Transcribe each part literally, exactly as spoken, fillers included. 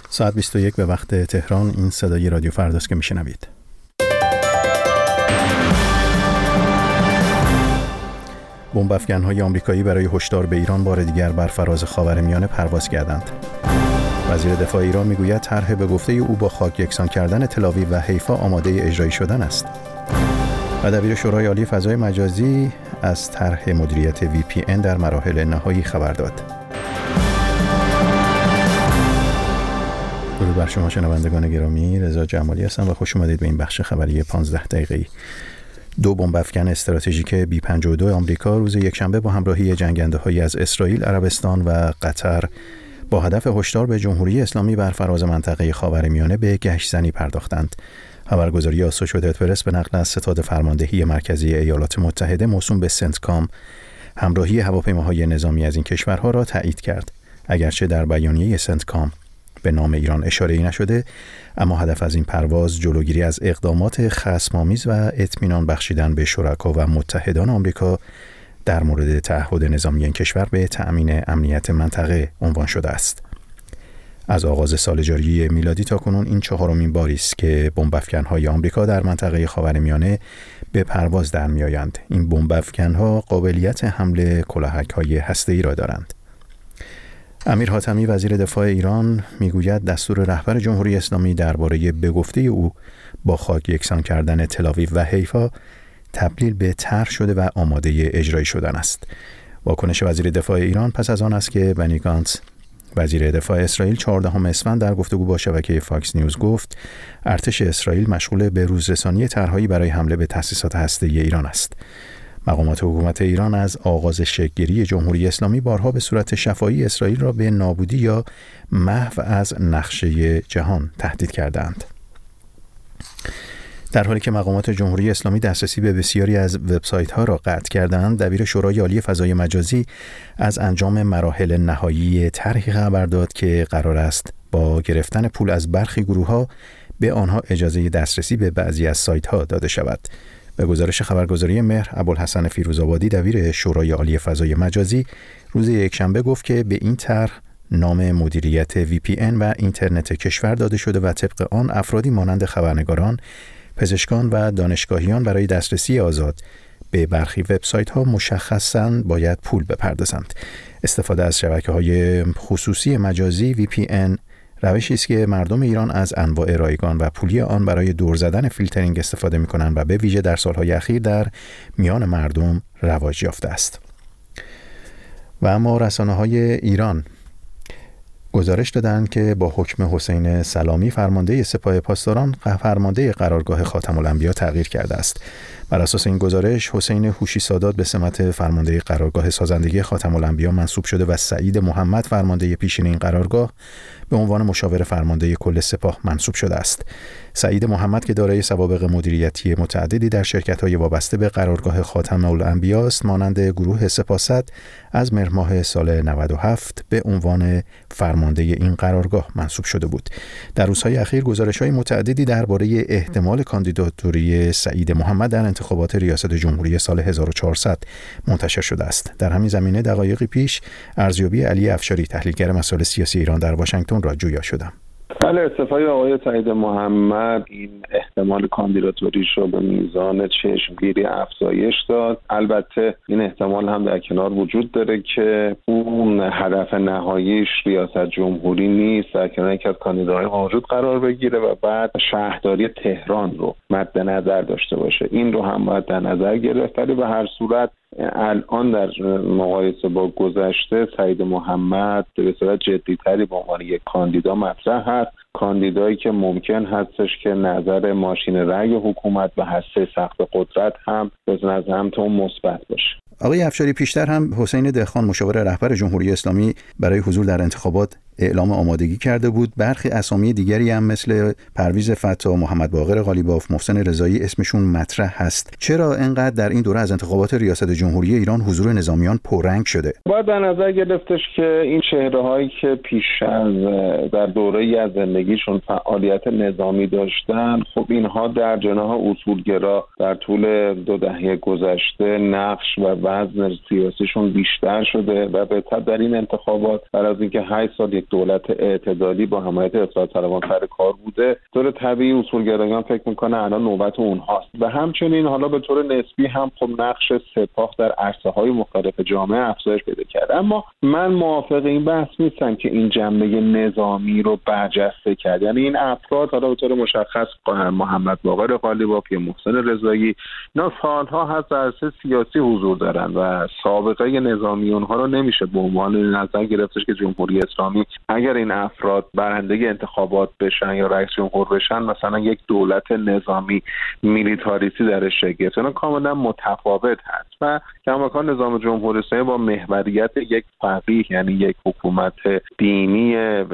ساعت بیست و یک به وقت تهران. این صدای رادیو فرداست که میشنوید. بمب افکن‌های آمریکایی برای هشدار به ایران بار دیگر بر فراز خاورمیانه پرواز کردند. وزیر دفاع ایران میگوید طرح به گفته او با خاک یکسان کردن تل‌آویو و حیفا آماده اجرایی شدن است. و دبیر شورای عالی فضای مجازی از طرح مدیریت وی پی ان در مراحل نهایی خبر داد. درود بر شما شنوندگان گرامی، رضا جمالی هستم و خوش اومدید به این بخش خبری پانزده دقیقه‌ای. دو بمب افکن استراتژیک بی پنجاه و دو آمریکا روز یکشنبه با همراهی جنگنده‌هایی از اسرائیل، عربستان و قطر با هدف هشدار به جمهوری اسلامی بر فراز منطقه خاورمیانه به گشت‌زنی پرداختند. خبرگزاری آسوشییتد پرس به نقل از ستاد فرماندهی مرکزی ایالات متحده موسوم به سنتکام همراهی هواپیماهای نظامی از این کشورها را تایید کرد. اگرچه در بیانیه سنتکام به نام ایران اشاره‌ای نشده، اما هدف از این پرواز جلوگیری از اقدامات خصم‌آمیز و اطمینان بخشیدن به شرکا و متحدان آمریکا در مورد تعهد نظامی این کشور به تأمین امنیت منطقه عنوان شده است. از آغاز سال جاری میلادی تا کنون این چهارمین باری است که بمب افکن‌های آمریکا در منطقه خاورمیانه به پرواز در می‌آیند. این بمب افکن‌ها قابلیت حمل کلاهک‌های هسته‌ای را دارند. امیر حاتمی وزیر دفاع ایران میگوید دستور رهبر جمهوری اسلامی درباره به گفته او با خاک یکسان کردن تل‌آویو و حیفا تبدیل به طرح شده و آماده اجرایی شدن است. واکنش وزیر دفاع ایران پس از آن است که بنی گانتز وزیر دفاع اسرائیل چهاردهم اسفند در گفتگو با شبکه فاکس نیوز گفت ارتش اسرائیل مشغول به روزرسانی طرح‌هایی برای حمله به تأسیسات هسته‌ای ایران است. مقامات حکومت ایران از آغاز شکل‌گیری جمهوری اسلامی بارها به صورت شفاهی اسرائیل را به نابودی یا محو از نقشه جهان تهدید کردند. در حالی که مقامات جمهوری اسلامی دسترسی به بسیاری از وبسایت‌ها را قطع کردند، دبیر شورای عالی فضای مجازی از انجام مراحل نهایی طرحی خبر داد که قرار است با گرفتن پول از برخی گروه‌ها به آنها اجازه دسترسی به بعضی از سایت‌ها داده شود. به گزارش خبرگزاری مهر، ابوالحسن فیروزآبادی دبیر شورای عالی فضای مجازی روز یکشنبه گفت که به این طرح نام مدیریت وی پی ان و اینترنت کشور داده شده و طبق آن افرادی مانند خبرنگاران، پزشکان و دانشگاهیان برای دسترسی آزاد به برخی وبسایت‌ها مشخصاً باید پول بپردازند. استفاده از شبکه‌های خصوصی مجازی وی پی ان روشی است که مردم ایران از انواع رایگان و پولی آن برای دور زدن فیلترینگ استفاده می‌کنند و به ویژه در سال‌های اخیر در میان مردم رواج یافته است. و اما رسانه‌های ایران گزارش دادند که با حکم حسین سلامی فرمانده سپاه پاسداران فرمانده قرارگاه خاتم الانبیا تغییر کرده است. بر اساس این گزارش حسین هوشی سادات به سمت فرمانده قرارگاه سازندگی خاتم الانبیا منصوب شده و سعید محمد فرمانده پیشین این قرارگاه به عنوان مشاور فرمانده کل سپاه منصوب شده است. سعید محمد که دارای سوابق مدیریتی متعددی در شرکت‌های وابسته به قرارگاه خاتم الانبیا است، مانند گروه سپاست، از مهر ماه سال نود و هفت به عنوان فرمانده این قرارگاه منصوب شده بود. در روزهای اخیر گزارش‌های متعددی درباره احتمال کاندیداتوری سعید محمد در انتخابات ریاست جمهوری سال هزار و چهارصد منتشر شده است. در همین زمینه دقایقی پیش ارزیابی علی افشاری تحلیلگر مسائل سیاسی ایران در واشنگتن را جویا شدم. بله، استعفای آقای سعید محمد این احتمال کاندیداتوریش رو به میزان چشمگیری افزایش داد. البته این احتمال هم در کنار وجود داره که اون هدف نهاییش ریاست جمهوری نیست، در کنار یکی از کاندیداهای موجود قرار بگیره و بعد شهرداری تهران رو مد نظر داشته باشه. این رو هم باید در نظر گرفت، ولی به هر صورت الان در مقایسه با گذشته سعید محمد به صورت جدی‌تری به عنوان یک کاندیدا مطرح هست، کاندیدایی که ممکن هستش که نظر ماشین رأی حکومت و هسته سقف قدرت هم به نظر هم تو مثبت باشه. آقای افشاری، پیشتر هم حسین دهخان مشاور رهبر جمهوری اسلامی برای حضور در انتخابات اعلام آمادگی کرده بود. برخی اسامی دیگری هم مثل پرویز فتاح، محمد باقر قالیباف، محسن رضایی اسمشون مطرح هست. چرا اینقدر در این دوره از انتخابات ریاست جمهوری ایران حضور نظامیان پررنگ شده؟ باید در نظر گرفتش که این چهره‌هایی که پیش از در دوره‌ای از زندگیشون فعالیت نظامی داشتن، خب اینها در جناح اصولگرا در طول دو دهه گذشته نقش و وزن سیاسیشون بیشتر شده و به تبع در این انتخابات بعد از اینکه هشت سال یک دولت اعتدالی با حمایت اصلاح طلبان سر کار بوده، طور طبیعی اصولگرایان فکر میکنه الان نوبت اونهاست و همچنین حالا به طور نسبی هم خب نقش سپاه در عرصه‌های مختلف جامعه افزایش پیدا کرد. اما من موافق این بحث نیستم که این جنبه نظامی رو برجسته کرد. یعنی این افراد حالا به طور مشخص محمد باقر قالیباف یا محسن رضایی، اینا سالها هست در عرصه سیاسی حضور دارن و سابقه نظامی اونها رو نمیشه به عنوان نظر گرفتش که جمهوری اسلامی اگر این افراد برنده انتخابات بشن یا رئیس جمهور بشن مثلا یک دولت نظامی میلیتاریستی درش شکل گرفته. اینا کاملا متفاوت هست و کماکان نظام جمهوری اسلامی با محوریت یک فقیه یعنی یک حکومت دینی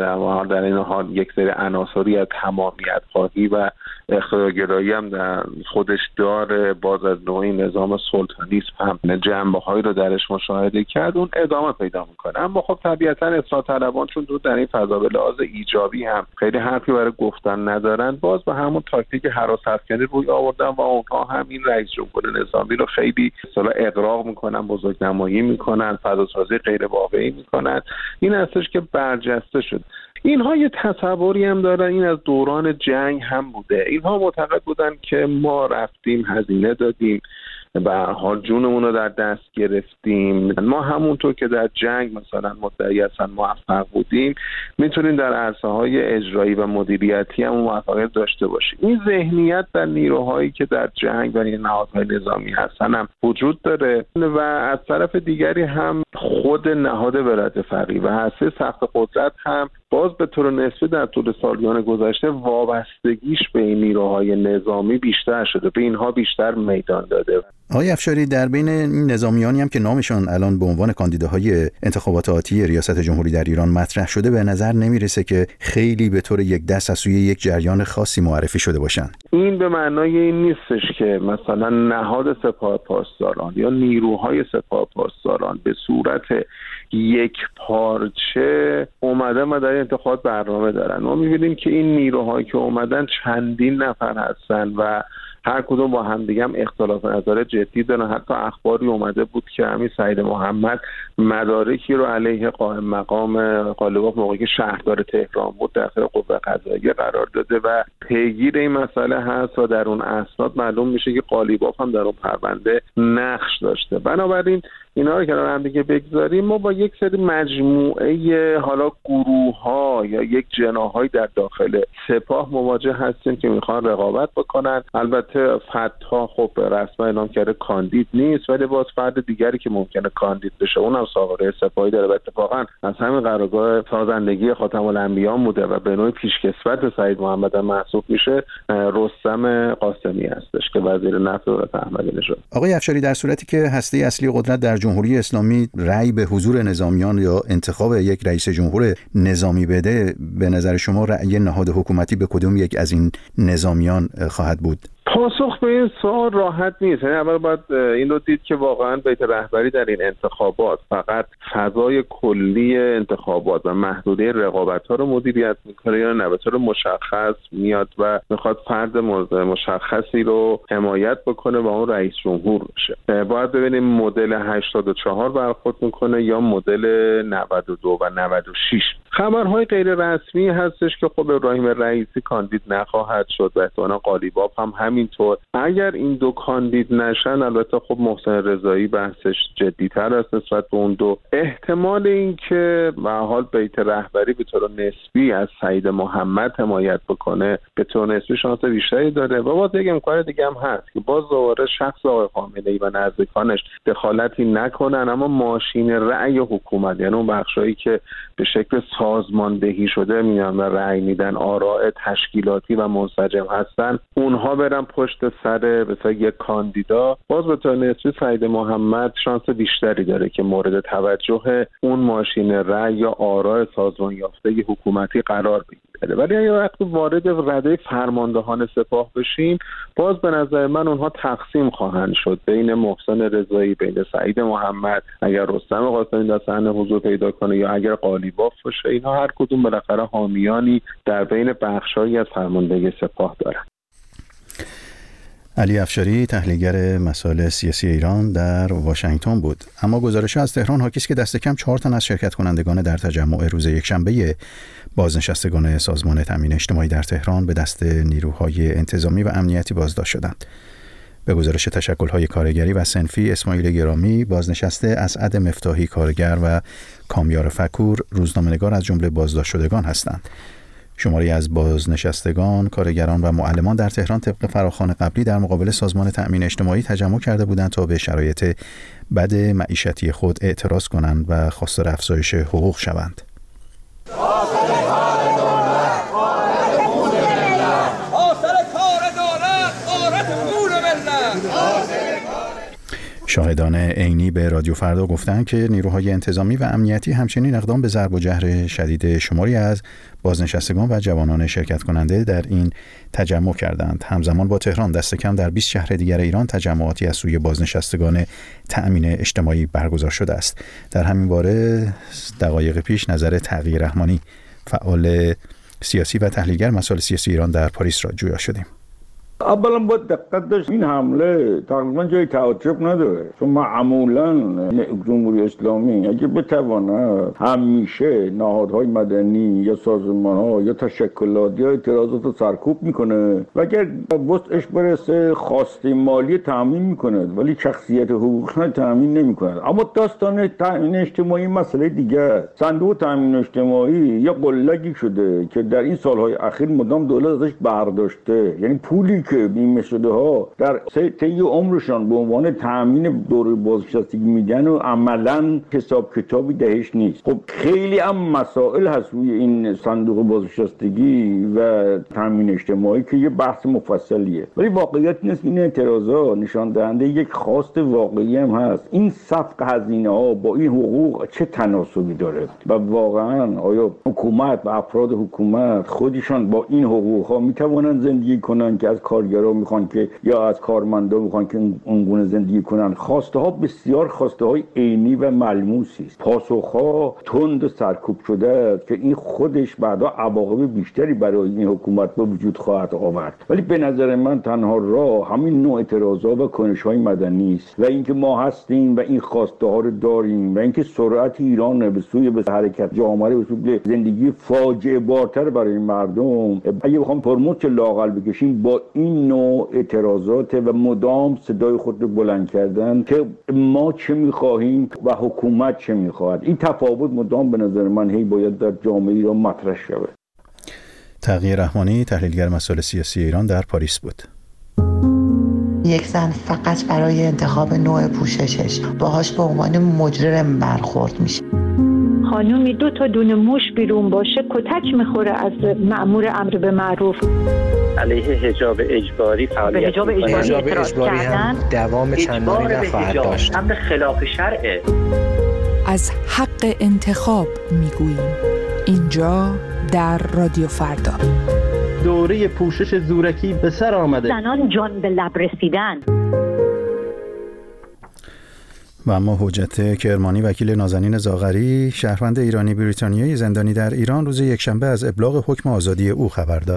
و در این حال یک سری عناصری از تمامیت خواهی و اقتدارگرایی هم در خودش داره، باز از نوعی نظام سلطانیسم هم جنبه‌هایی رو درش مشاهده کرد، اون ادامه پیدا میکنه. اما خب طبیعتا اصلاح طلبان چون دو در این فضا به لحاظ ایجابی هم خیلی حرفی برای گفتن ندارن، باز به همون تاکتیک هراس افکنی روی آوردن و اونها هم این رئیس جمهور نظامی رو خیلی اصطلاح اغراق میکنن، بزرگنمایی میکنن، فضاسازی غیر واقعی میکنن. این هستش که برجسته شد. اینها یه تصوری هم دارن، این از دوران جنگ هم بوده. اینها معتقد بودن که ما رفتیم هزینه دادیم به هر حال جونمون رو در دست گرفتیم، ما همونطور که در جنگ مثلا مدعی هستن موفق بودیم میتونیم در عرصه‌های اجرایی و مدیریتی هم موفقیت داشته باشیم. این ذهنیت در نیروهایی که در جنگ و نهادهای نظامی هستن هم وجود داره و از طرف دیگری هم خود نهاد ولایت فقیه و هسته سخت قدرت هم باز به طور نسبی در طول سالیان گذشته وابستگیش به این نیروهای نظامی بیشتر شده، به اینها بیشتر میدان داده. آقای افشاری، در بین این نظامیانی هم که نامشان الان به عنوان کاندیداهای انتخابات آتی ریاست جمهوری در ایران مطرح شده، به نظر نمیرسه که خیلی به طور یک دست از سوی یک جریان خاصی معرفی شده باشن. این به معنای این نیستش که مثلا نهاد سپاه پاسداران یا نیروهای سپاه پاسداران به صورت یک پارچه اومدن و در انتخابات برنامه دارن. ما می‌بینیم که این نیروهایی که اومدن چندین نفر هستن و هر کدوم با هم دیگه هم اختلاف نظر جدی دارن. حتی اخباری اومده بود که همین سعید محمد مدارکی رو علیه قائم مقام قالیباف موقعی که شهردار تهران بود داخل قوه قضاییه قرار داده و پیگیر این مسئله هست و در اون اسناد معلوم میشه که قالیباف هم در اون پرونده نقش داشته. بنابراین اینا رو کنار هم دیگه بگذاریم، ما با یک سری مجموعه حالا گروه‌ها یا یک جناح‌های در داخل سپاه مواجه هستیم که میخوان رقابت بکنن. البته فتح خب رسما اعلام کرده کاندید نیست، ولی باز فرد دیگری که ممکنه کاندید بشه اونم سابقه سپاهی داره و اتفاقا از همین قرارگاه سازندگی خاتم الانبیاء بوده و به نوعی پیشکسوت سعید محمد محسوب میشه، رستم قاسمی هستش که وزیر نفت دولت احمدی نژاد. آقای افشاری، در صورتی که هسته اصلی قدرت در جمهوری اسلامی رأی به حضور نظامیان یا انتخاب یک رئیس جمهور نظامی بده، به نظر شما رأی نهاد حکومتی به کدوم یک از این نظامیان خواهد بود؟ پاسخ به این سوال راحت نیست. یعنی اول باید این رو دید که واقعا بیت رهبری در این انتخابات فقط فضای کلی انتخابات و محدوده رقابت‌ها رو مدیریت میکنه یا نه به طور مشخص میاد و میخواد فرد مشخصی رو حمایت بکنه و اون رئیس جمهور بشه. باید ببینیم مدل هشتاد و چهار برخورد میکنه یا مدل نود و دو و نود و شش. خبرهای غیر رسمی هستش که خب ابراهیم رئیسی کاندید نخواهد شد و احتمالاً قالیباف هم همینطور. اگر این دو کاندید نشن البته خب محسن رضایی بحثش جدی‌تر است نسبت به اون دو. احتمال این که به حال بیت رهبری به طور نسبی از سعید محمد حمایت بکنه به طور نسبی شانس بیشتری داره و باز یک امکان دیگه هم هست که باز دوباره شخص آقای خامنه‌ای و نزدیکانش دخالتی نکنن، اما ماشین رأی حکومت یعنی اون بخشایی که به شکل سازماندهی شده میان و رأی میدن، آراء تشکیلاتی و منسجم هستن، اونها برن پشت سر مثلا یک کاندیدا. باز به طور نسبی سعید محمد شانس بیشتری داره که مورد توجه اون ماشین رأی یا آراء سازمان یافته حکومتی قرار بگیره. ولی اگه وقتی وارد رده فرماندهان سپاه بشیم، باز به نظر من اونها تقسیم خواهند شد بین محسن رضایی، بین سعید محمد، اگر رستم قاسمی در صحنه حضور پیدا کنه یا اگر قالیباف باشه. اینها هر کدوم بالاخره حامیانی در بین بخشایی از فرماندهی سپاه دارن. علی افشاری تحلیلگر مسائل سیاسی ایران در واشنگتن بود. اما گزارش از تهران حاکی است که دست کم چهار تن از شرکت کنندگان در تجمع روز یکشنبه بازنشستگان سازمان تامین اجتماعی در تهران به دست نیروهای انتظامی و امنیتی بازداشت شدند. به گزارش تشکل‌های کارگری و صنفی، اسماعیل گرامی بازنشسته، اسعد مفتاحی کارگر و کامیار فکور روزنامه‌نگار از جمله بازداشت شدگان هستند. شماری از بازنشستگان، کارگران و معلمان در تهران طبق فراخوان قبلی در مقابل سازمان تأمین اجتماعی تجمع کرده بودند تا به شرایط بد معیشتی خود اعتراض کنند و خواستار افزایش حقوق شوند. شاهدان عینی به رادیو فردا گفتند که نیروهای انتظامی و امنیتی همچنین اقدام به ضرب و جرح شدید شماری از بازنشستگان و جوانان شرکت کننده در این تجمع کردند. همزمان با تهران دست کم در بیست شهر دیگر ایران تجمعاتی از سوی بازنشستگان تأمین اجتماعی برگزار شده است. در همین باره دقایق پیش نظر تغییر رحمانی، فعال سیاسی و تحلیلگر مسائل سیاسی ایران در پاریس را جویا شدیم. اولا با دقت داشت این حمله تقریبا جای تعجب نداره، چون معمولا جمهوری اسلامی اگه بتواند همیشه نهادهای مدنی یا سازمان‌ها یا تشکلات یا اعتراضات رو سرکوب میکنه و اگر وسعش برسه خواسته مالی تامین میکنه ولی شخصیت حقوقی تامین نمیکنه. اما داستان تامین اجتماعی مسئله دیگه. صندوق تامین اجتماعی یا قلگی شده که در این سالهای اخیر مدام دولت ازش برداشته، یعنی پولی که بیمه شده ها در طی عمرشان به عنوان تامین دوره بازنشستگی میدن و عملا حساب کتابی دهش نیست. خب خیلی هم مسائل هست روی این صندوق بازنشستگی و تامین اجتماعی که یه بحث مفصلیه، ولی واقعیت نیست. این اعتراضا نشان دهنده یک خواست واقعی هم هست. این سفک هزینه ها با این حقوق چه تناسبی داره و واقعا آیا حکومت و افراد حکومت خودشان با این حقوق ها میتوانند زندگی کنند که از کارگران میخوان که یا از کارمندا میخوان که اون گونه زندگی کنن؟ خواسته ها بسیار خواسته های عینی و ملموسی است. پاسخ ها تند و سرکوب شده است که این خودش بعدا عواقب بیشتری برای این حکومت به وجود خواهد آورد. ولی به نظر من تنها راه همین نوع اعتراضات و کنش های مدنی است و اینکه ما هستیم و این خواسته ها رو داریم و اینکه سرعت ایران به سوی به حرکت جامعه به سوی زندگی فاجعه بارتر برای مردم اگه بخوام پرموت لااقل بکشیم با این نوع اعتراضات و مدام صدای خود رو بلند کردن که ما چه می‌خواهیم و حکومت چه می‌خواهد. این تفاوت مدام به نظر من هی باید در جامعه ایران مطرح شود. تغییر رحمانی تحلیلگر مسائل سیاسی ایران در پاریس بود. یک زن فقط برای انتخاب نوع پوششش باهاش به عنوان مجرم برخورد میشه. خانومی دو تا دونه موش بیرون باشه کتک میخوره از مأمور امر به معروف. علیه حجاب اجباری فعالیت حجاب اجباری, حجاب اجباری هم دوام چندانی نخواهد داشت. امر خلاف شرعه. از حق انتخاب میگوییم اینجا در رادیو فردا. دوره پوشش زورکی به سر آمده. زنان جان به لب رسیدن. و اما حجت کرمانی وکیل نازنین زاغری شهروند ایرانی بریتانیایی زندانی در ایران روز یکشنبه از ابلاغ حکم آزادی او خبر داد.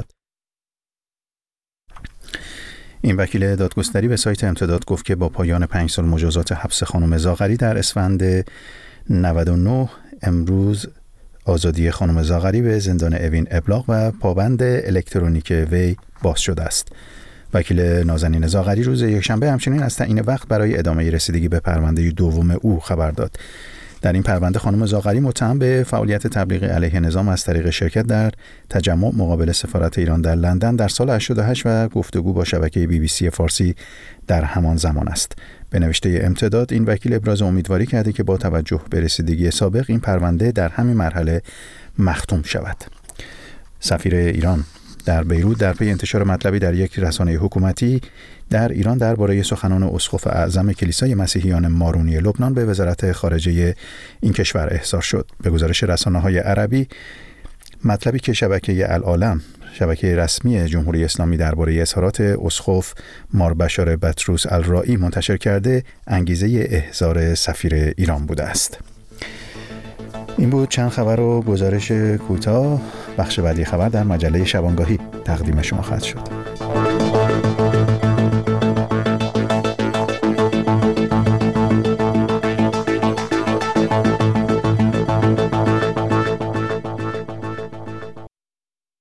این وکیل دادگستری به سایت امتداد گفت که با پایان پنج سال مجازات حبس خانم زاغری در اسفند نود و نه امروز آزادی خانم زاغری به زندان اوین ابلاغ و پابند الکترونیک وی باز شده است. وکیل نازنین زاغری روز یکشنبه همچنین از تعیین وقت برای ادامه رسیدگی به پرونده دوم او خبر داد. در این پرونده خانم زاغری متهم به فعالیت تبلیغی علیه نظام از طریق شرکت در تجمع مقابل سفارت ایران در لندن در سال هشتاد و هشت و گفتگو با شبکه بی بی سی فارسی در همان زمان است. به نوشته امتداد این وکیل ابراز امیدواری کرده که با توجه به رسیدگی سابق این پرونده در همین مرحله مختوم شود. سفیر ایران در بیروت در پی انتشار مطلبی در یک رسانه حکومتی در ایران درباره سخنان اسقف اعظم کلیسای مسیحیان مارونی لبنان به وزارت خارجه این کشور احضار شد. به گزارش رسانه‌های عربی، مطلبی که شبکه العالم، شبکه رسمی جمهوری اسلامی درباره اظهارات اسقف مار بشار بطروس الرائی منتشر کرده، انگیزه احضار سفیر ایران بوده است. این بود چند خبر و گزارش کوتاه. بخش بعدی خبر در مجله شبانگاهی تقدیم شما خواهد شد.